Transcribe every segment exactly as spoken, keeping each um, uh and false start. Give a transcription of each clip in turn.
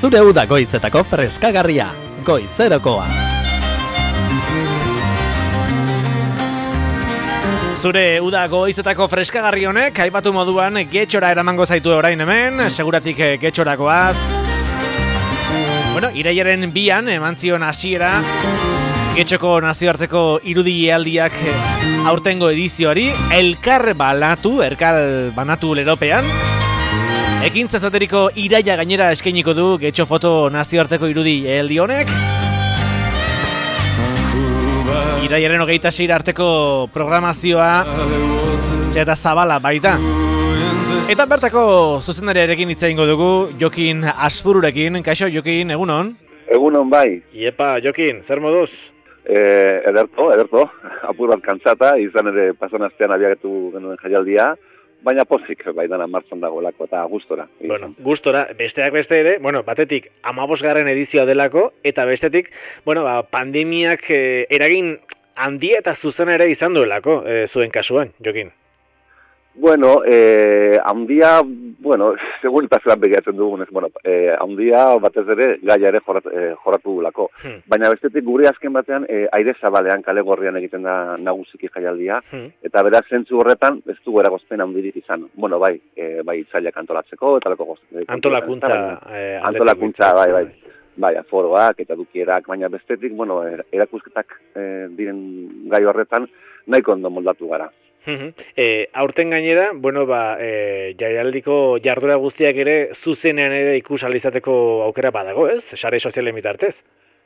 Zure uda goizetako freskagarria, Goizerokoa. Zure uda goizetako freskagarri honek, aipatu moduan Getxora eramango zaitu orain hemen, seguratik Getxorakoaz. Bueno, irailaren bian eman zion hasiera Getxoko nazioarteko irudialdiak aurtengo edizioari, elkar banatu, elkar banatu leropean. Ekintza esateriko iraila gainera eskainiko du Getxo Foto nazioarteko irudialdi honek. Irailaren hogeita sei arteko programazioa zehata zabala baita. Eta bertako zuzendariarekin hitz egingo dugu, Jokin Aspururekin. Kaixo, Jokin, egunon? Egunon bai. Iepa, Jokin, zer moduz? Eh, ederto, ederto. Apur bat kantzata, izan ere pasan astean abiagetu genuen jaialdia. Baina pozik, bai dana martzan dagoelako eta gustora. Bueno, gustora, besteak beste ere, bueno, batetik amabosgarren edizioa delako, eta bestetik, bueno, ba, pandemiak eh, eragin handia eta zuzen ere izan duelako, eh, zuen kasuan, Jokin. Bueno, eh, handia, bueno, segun eta zelan begiratzen dugunez, bueno, eh, handia batez ere gaia ere jorrat, eh, jorratu dugulako. Hmm. Baina bestetik gure azken batean eh, aire zabalean kale gorrian egiten da nagusiki jaialdia, hmm. eta beraz zentzu horretan ez du eragozpen handirik izan. Bueno, bai, eh, bai itzaileak antolatzeko, eta lako goz. Antolakuntza. Eh, antolakuntza, bai, bai. Bai, aforoak eta dukierak, baina bestetik, bueno, erakusketak eh, diren gai horretan nahiko ondo moldatu gara. E, aurten gainera, bueno, ba, e, jaialdiko jardura guztiak ere zuzenean ere ikus alizateko aukera badago, ez? Sare sozialen bitartez?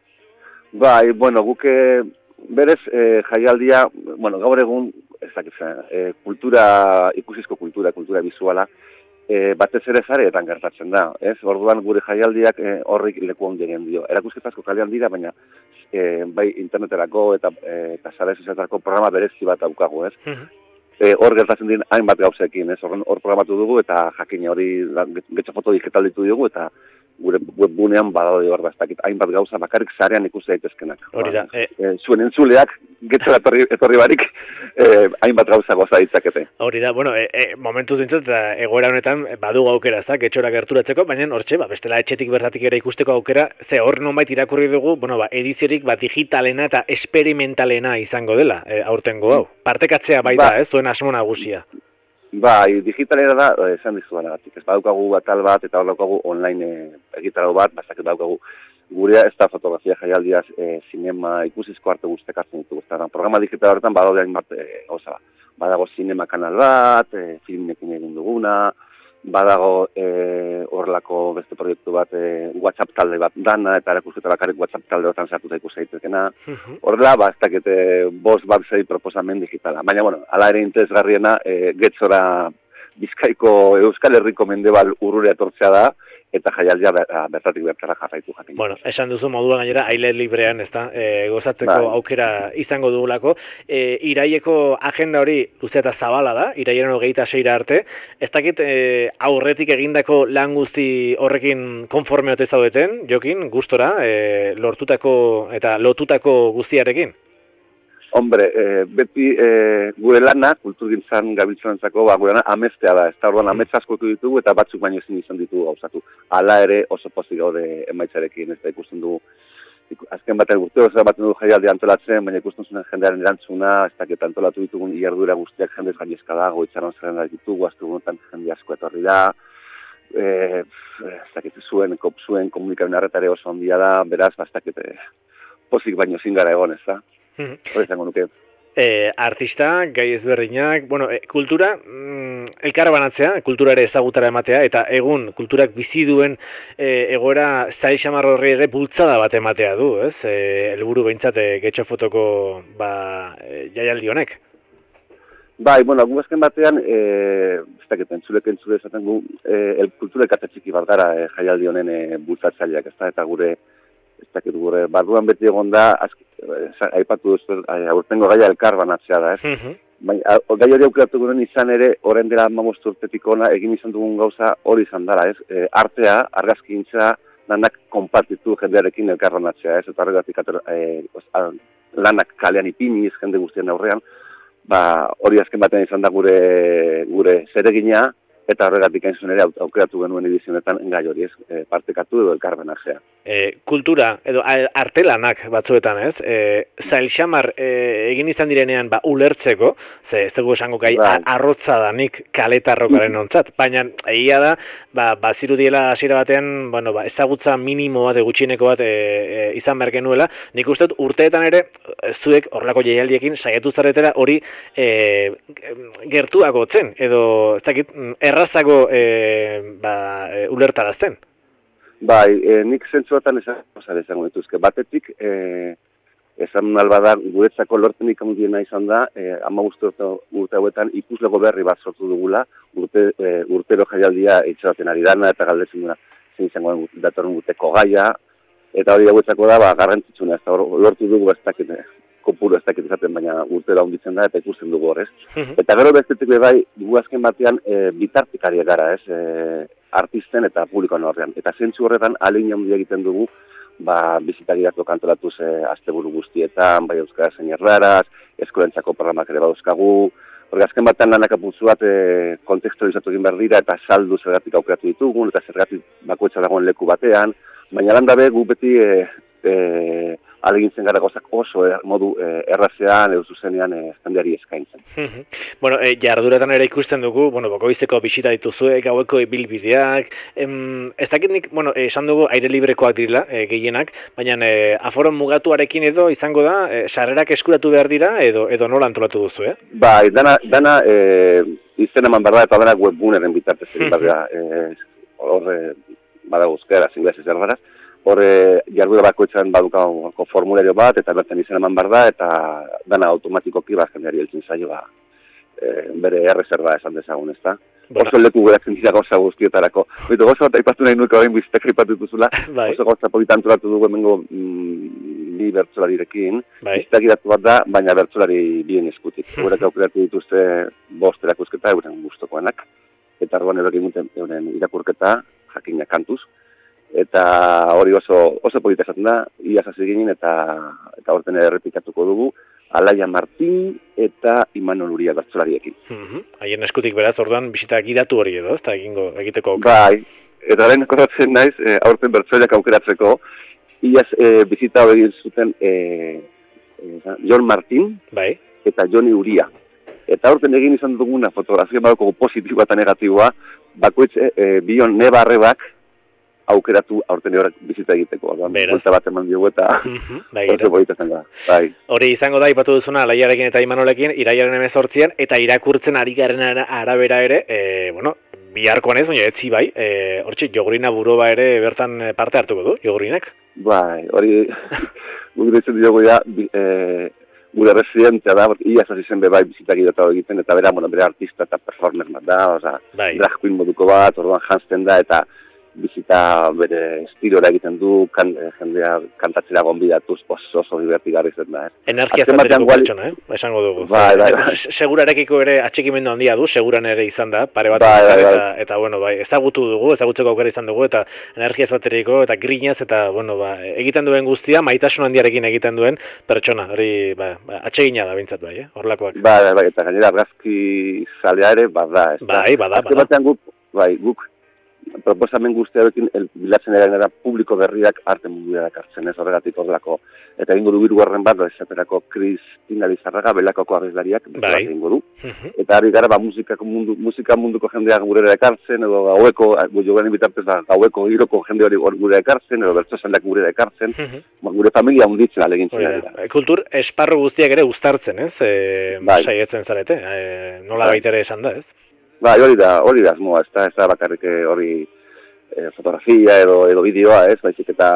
Bai, bueno, guke berez e, jaialdia, bueno, gaur egun, ezakitzen, e, kultura, ikusizko kultura, kultura bizuala, e, batez ere zareetan gertatzen da, ez? Orduan gure jaialdiak e, horrik leku ondien dio. Erakusketazko kalean dira, baina e, bai interneterako eta, e, eta sare sozialetako programa berezi bat daukagu, ez? E, hor gertatzen dien hainbat gauzekin, ez? Hor programatu dugu eta jakina hori Getxo Foto digital ditu dugu eta gure webgunean badaude hor da, ez dakit, hainbat gauza bakarrik zarean ikusi daitezkenak. Hori da. E, e, zuen entzuleak, Getxora etorri, etorri barik, e, hainbat gauza goza ditzakete. Hori da, bueno, e, e, momentuz dintzat, eta egoera honetan badugu aukera, ezta, Getxora gerturatzeko, baina hortxe, ba, bestela etxetik bertatik ere ikusteko aukera, ze hor nonbait irakurri dugu, bueno, ba, ediziorik ba, digitalena eta esperimentalena izango dela, e, aurtengo hau. Partekatzea baita, ba, ez, zuen asmo nagusia. Bai, digitalera da, esan dizudanagatik. Ez badaukagu atal bat, eta hor daukagu online egitarau bat, bastak daukagu gurea ez da fotografia jaialdiaz, e, sinema, ikusizko arte guztek hartzen ditugu. Programa digital horretan badaude hain bat, e, oza, badago sinema kanal bat, e, filmekin egin duguna, badago horrelako e, beste proiektu bat, e, WhatsApp talde bat dana, eta erakusketa bakarrik WhatsApp talde horretan sartuta ikusi daitekena. Horrela, ba, ez dakite bost bat zei proposamen digitala. Baina, bueno, ala ere interesgarriena, e, Getxora Bizkaiko Euskal Herriko mendebal urrure etortzea da, eta jaialdia bertatik bertara jarraitu jakin. Bueno, esan duzu moduan gainera aile librean, ezta, e, gozatzeko ba. Aukera izango dugulako. E, iraileko agenda hori luze eta zabala da, irailaren hogeita seira arte. Ez dakit e, aurretik egindako lan guzti horrekin konforme ote zaudeten, Jokin, gustora, e, lortutako eta lotutako guztiarekin? Hombre, e, beti e, gure lana, kulturgintzan gabiltzanentzako, ba, gure lana amestea da. Ez da orduan amets askotu ditugu eta batzuk baino ezin izan ditugu gauzatu. Hala ere oso pozik gaude emaitzarekin, ez da ikusten dugu. Azken batean guzti oso baten dugu jaialdi antolatzen, baina ikusten zuen jendearen erantzuna, ez dakit antolatu ditugun iardura guztiak jendez gainezka dago, itxaron zerrenda ditugu, azte gunotan jende asko etorri da. E, ez dakit zuen, kop zuen komunikaren arretare oso handia da, beraz, ba, ez dakit pozik baino zingara egon, ez da. Hori zango nuke. E, artista, gai ezberdinak, bueno, e, kultura, mm, elkar banatzea, kultura ere ezagutara ematea, eta egun kulturak bizi duen e, egoera zail xamar horri ere bultzada bat ematea du, ez? E, helburu behintzat e, Getxo Fotoko ba, e, jaialdi honek. Bai, bueno, gu azken batean, e, ez dakit, entzulek entzule esaten gu, e, el kultura ekatetxiki bat gara e, jaialdi honen e, bultzatzaileak, ez da, eta gure, ez dakit, gure, barruan beti egon da, azk, aipatu duztu, aurtengo gaia elkar banatzea da, ez? Uh-huh. Baina, gai hori aukeratu gure izan ere, orain dela hamabost urtetik ona, egin izan dugun gauza hori izan dela, ez? E, artea, argazkintza, lanak konpartitu jendearekin elkar banatzea, ez? Eta horregatik e, lanak kalean ipiniz, jende guztien aurrean, ba, hori azken batean izan da gure, gure zeregina, eta horregatik hain zuen ere aukeratu genuen edizionetan gai hori ez, e, partekatu edo elkarbenajea. E, kultura edo artelanak batzuetan ez, e, zail xamar e, egin izan direnean ba, ulertzeko, ze ez dugu esango gai ba. arrotza danik kaletarrokaren ontzat, baina egia da, ba, ba zirudiela hasiera batean, bueno, ba, ezagutza minimo bat, gutxieneko bat e, e, izan behar genuela, nik uste dut urteetan ere, zuek horrelako jaialdiekin saiatu zaretera hori e, gertuago zen, edo ez dakit, errazago e, ba, e, ulertarazten. Bai, e, nik zentzuatan esango dituzke. Batetik, e, esan albada, guretzako lortenik handiena izan da, e, ama urte, urte hauetan ikuslego berri bat sortu dugula, urte, e, urtero jaialdia itxaroten ari dana, eta galdetzen duna zein izango datorren urteko gaia, eta hori hauetzako da, ba, garrantzitsuna, ez da, lortu dugu ez dakit, kopuru ez dakit izaten, baina urtero handitzen da, eta ikusten dugu horrez. Eta gero bestetik bai, gu azken batean, e, bitartikariak gara, ez, e, artisten eta publikoan horrean. Eta zentzu horretan, alegin handia egiten dugu, ba, bizitagirako kantolatuz e, asteburu guztietan, bai euskara zein erraraz, eskolentzako programak ere badauzkagu, horre azken batean lanak aputzu bat e, kontekstualizatu egin behar dira, eta saldu zergatik aukeratu ditugun, eta zergatik bakoetza dagoen leku batean, baina lan dabe gu beti e, e, alegintzen gara gozak oso er, modu e, errazean, edo zuzenean e, jendeari eskaintzen. Bueno, e, jarduretan ere ikusten dugu, bueno, bakoizteko bisita dituzue, gaueko ibilbideak, em, ez dakit nik, bueno, esan dugu aire librekoak direla, e, gehienak, baina e, aforo mugatuarekin edo izango da, e, sarrerak eskuratu behar dira, edo edo nola antolatu duzu, eh? Bai, dana, dana e, izen eman behar da, eta dana webguneren bitartez egin behar da, e, horre, badago euskera, inglesez erbaraz, horre jardura bakoitzan badukako formulario bat, eta bertan izan eman behar da, eta dana automatikoki bat jendeari heltzen zaio ba, e, bere erreserba esan dezagun, ez da? Bueno. Oso leku geratzen dira gauza guztietarako. Oito, gauza bat aipatu nahi nuke horrein biztek ripatu dituzula, bai. Oso gauza politan antolatu dugu emengo mm, bi bertsolarirekin, bai. Biztek iratu bat da, baina bertsolari bien eskutik. Horrek aukeratu dituzte bost erakusketa euren gustokoenak, eta arduan erokin duten euren irakurketa, jakina kantuz, eta hori oso oso polita esaten da, iaz hasi ginen eta eta horten errepikatuko dugu, Alaia Martin eta Imanol Uria bertsolariekin. Mhm. Haien eskutik beraz, orduan bisita gidatu hori edo, ezta egingo egiteko. Bai, eta lehen koratzen naiz, e, aurten bertsolariak aukeratzeko, iaz e, bisita hori zuten e, e, Jon Martin bai. Eta Joni Uria. Eta aurten egin izan duguna fotografia badako positiboa eta negatiboa, bakoitz e, e, bion nebarrebak aukeratu aurten horrek bizita egiteko. Bolta bat eman diogu eta oso polita zen da. Bai. Hori izango da, ipatu duzuna, Alaiarekin eta Imanolekin, iraiaren hemezortzian, eta irakurtzen ari garen arabera ere, e, bueno, biharkoan ez, baina etzi bai, e, hortxe, Jogurina Buroba ere bertan parte hartuko du, Jogurinak? Bai, hori, guk ditzen diogu ja, e, gure residentea da, iaz hasi zen be bai bizita gidatu egiten, eta bera, bueno, bere artista eta performer bat da, oza, bai. Drag queen moduko bat, orduan janzten da, eta bizita bere estilora egiten du, kan, jendea kantatzera gonbidatuz oso oso divertigarri zen da, eh? Energia zateriko pertsona, eh? Esango dugu. Bai, bai, bai. Segurarekiko ere atxikimendu handia du, seguran ere izan da, pare bat, bai, bai, bai. Eta, eta, bueno, bai, ezagutu dugu, ezagutzeko aukera izan dugu, eta energia zateriko, eta grinaz, eta, bueno, ba, egiten duen guztia, maitasun handiarekin egiten duen pertsona, hori, ba, ba atsegina da bintzat bai, eh? Horlakoak. Bai, bai, bai, eta gainera argazki zalea ere, bada, ez da. Bai, bada, bada. Batean guk, bai, guk, proposamen guztiarekin bilatzen era publiko berriak arte mundura dakartzen, ez horregatik horrelako. Eta egingo du hirugarren bat, esaterako Kristina Lizarraga, Belakoko abeslariak, bai. Egingo du. Uh-huh. Eta ari gara, ba, musika, mundu, musika munduko jendea gurera ekartzen, edo gaueko, joganen bitartez da, gaueko hiroko jende hori gurera ekartzen, edo bertzozaldak gurera ekartzen, uh-huh. ba, gure familia hunditzen alegintzen. Oida, kultur esparru guztiak ere uztartzen, ez? E, bai. Saietzen zarete, e, nola bai. Baitere esan da, ez? Bai, hori da, hori da, asmoa, ez da, ez da bakarrik hori e, fotografia edo, edo bideoa, ez, baizik eta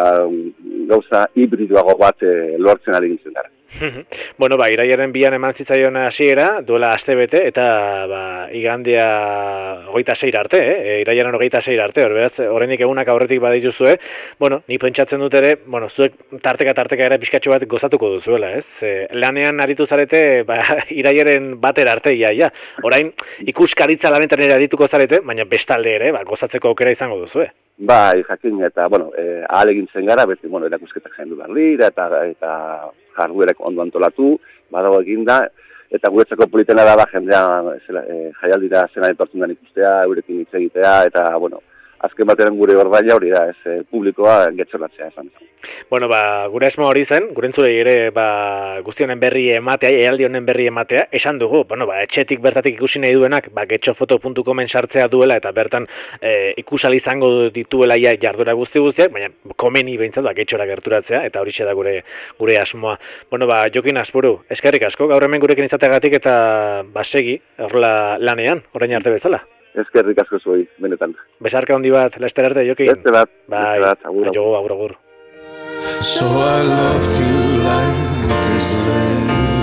gauza hibridoago bat e, lortzen ari gintzen dara. Bueno, ba, iraiaren bian eman zitzaion hasiera, duela astebete, eta ba, igandea hogeita seira arte, eh? Iraiaren hogeita seira arte, hor beraz, horrenik egunak aurretik badituzue, bueno, ni pentsatzen dut ere, bueno, zuek tarteka-tarteka ere pixkatxo bat gozatuko duzuela, ez? E, lanean aritu zarete, ba, iraiaren batera arte, ia, ia. Orain, ikuskaritza lanetan ere arituko zarete, baina bestalde ere, ba, gozatzeko aukera izango duzue. Bai, jakin, eta, bueno, e, ahal egin zen gara, beti, bueno, erakusketak zaindu behar dira, eta, eta jarduerek ondo antolatu, badago eginda, eta guretzako politena da, ba, jendea e, jaialdira zena etortzen den ikustea, eurekin hitz egitea, eta, bueno, azken batean gure ordaila hori da, ez, e, publikoa getxolatzea esan. Bueno, ba, gure esmo hori zen, gure entzule ere, ba, guzti honen berri ematea, ealdi honen berri ematea, esan dugu, bueno, ba, etxetik bertatik ikusi nahi duenak, ba, getxofoto puntu comen sartzea duela, eta bertan e, ikusal izango dituela ja jardura guzti guztiak, baina komeni behintzat, ba, getxora gerturatzea, eta hori da gure gure asmoa. Bueno, ba, Jokin Azpuru, eskerrik asko, gaur hemen gurekin izateagatik, eta ba, segi, horrela lanean, orain arte bezala. Eskerrik asko zuei, benetan. Besarka handi bat, laster arte, Jokin. Beste bat, bai, beste bat, agur, agur, agur, agur. So I love to like this thing.